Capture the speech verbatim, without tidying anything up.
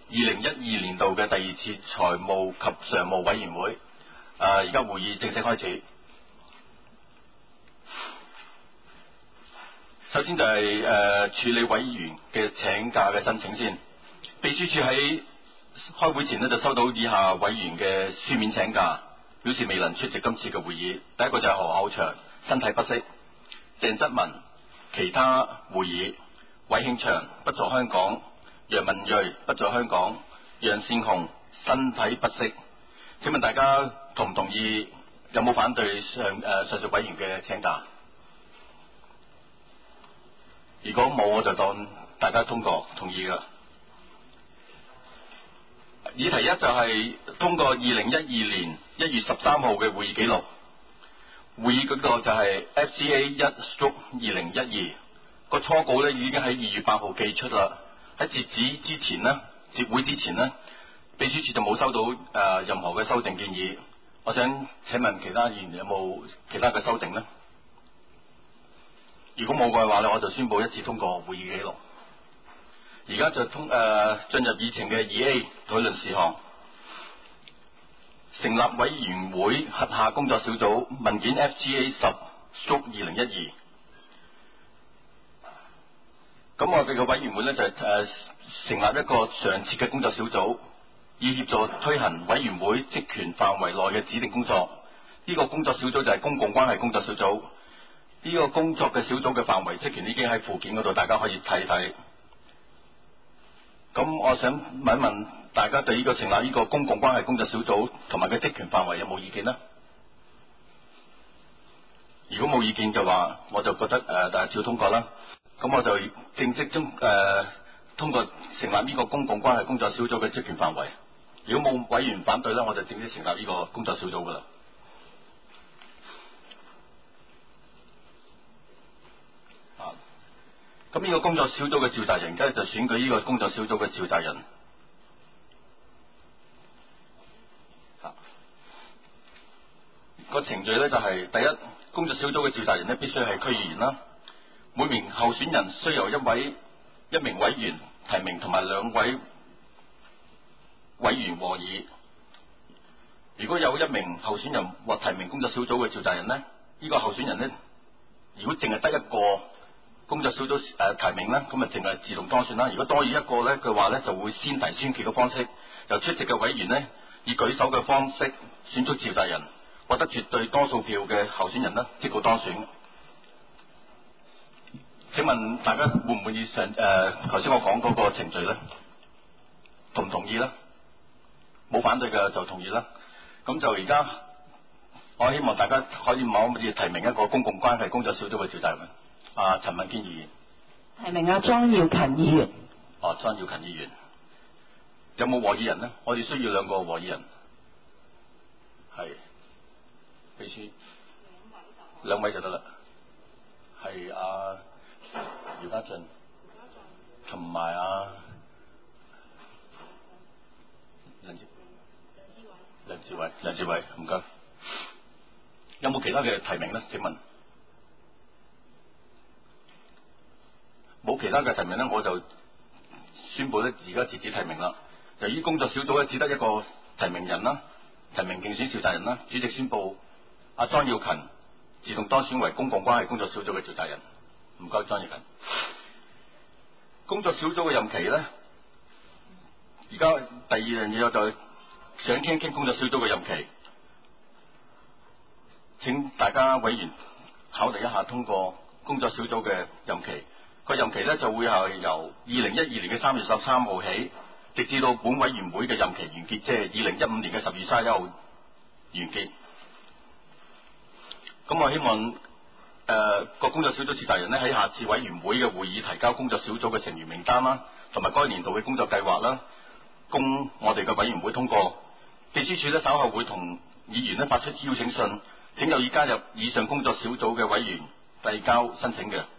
二零一二年度嘅第二次財務及常務委員會。誒，而家會議正式開始。首先就係、是、誒、呃、處理委員嘅請假嘅申請先。秘書處喺開會前呢，就收到以下委員嘅書面請假，表示未能出席今次嘅會議。第一個就係何厚祥，身體不適；鄭則文，其他會議；韋慶祥不在香港；楊文睿不在香港；楊善雄身體不適。請問大家同唔同意？有冇反對上誒、呃、上述委員嘅請假？如果冇，我就當大家通過同意㗎。議題一就係通過二零一二年一月十三號嘅會議記錄。會議嗰個就係 F C A 一 stroke 二零一二個初稿咧，已經喺二月八號寄出啦。喺截止之前呢，截會之前呢，秘書處就冇收到誒、呃、任何嘅修訂建議。我想請問其他議員有冇其他嘅修訂呢？如果冇嘅話咧，我就宣佈一致通過會議記錄。而家就通誒、呃、進入議程嘅二 A 討論事項，成立委員會轄下工作小組文件 F G A 十 stroke 二零一二。咁我哋嘅委員會咧就係、是、誒、呃、成立一個常設嘅工作小組，以協助推行委員會職權範圍內嘅指定工作。呢、這個工作小組就係公共關係工作小組。呢、這個工作嘅小組嘅範圍職權已經喺附件嗰度，大家可以睇睇。咁我想問一問大家對呢個成立呢個公共關係工作小組同埋嘅職權範圍有冇意見呢？如果冇意見嘅話，我就覺得誒、呃、大家照通過啦。咁我就正式中誒、呃、通過成立呢個公共關係工作小組嘅職權範圍。如果冇委員反對咧，我就正式成立呢個工作小組噶啦。啊，咁呢個工作小組嘅召集人，而家就選舉呢個工作小組嘅召集人。啊，個程序咧就係、是、第一，工作小組嘅召集人咧必須係區議員啦。每名候選人需由一位一名委員提名，同埋兩位委員和議。如果有一名候選人獲提名工作小組嘅召集人呢，呢、呢個候選人呢，如果淨係得一個工作小組誒、呃、提名呢，咁啊淨係自動當選啦。如果多於一個呢嘅話呢，就會先提先決嘅方式，由出席嘅委員呢，以舉手嘅方式選出召集人，獲得絕對多數票嘅候選人呢，即告當選。請問大家滿唔滿意上誒頭先我講嗰個程序呢？同唔同意呢？冇反對嘅就同意啦。咁就而家我希望大家可以可唔可以提名一個公共關係工作小組嘅召集人？啊，陳文堅議員提名阿莊耀勤議員。 哦，莊耀勤議員有冇和議人呢？我哋需要兩個和議人。係秘書兩位就得啦。係阿姚家俊同埋阿梁志梁志偉，梁志偉，唔該。有冇其他嘅提名呢？請問冇其他嘅提名呢，我就宣布咧，而家截止提名啦。由於工作小組咧只得一個提名人啦，提名競選召集人啦，主席宣布阿莊耀勤自動當選為公共關係工作小組嘅召集人。唔該，莊耀勤。工作小組嘅任期咧，而家第二樣嘢我就想傾一傾工作小組嘅任期。請大家委員考慮一下通過工作小組嘅任期。個任期咧就會係由二零一二年嘅三月十三號起，直至到本委員會嘅任期完結，即係二零一五年嘅十月三十一號完結。咁我希望誒個、呃、工作小組召集人咧喺下次委員會嘅會議提交工作小組嘅成員名單啦，同埋該年度嘅工作計劃啦，供我哋嘅委員會通過。秘書處咧稍後會同議員咧發出邀請信，請有意加入以上工作小組嘅委員遞交申請嘅。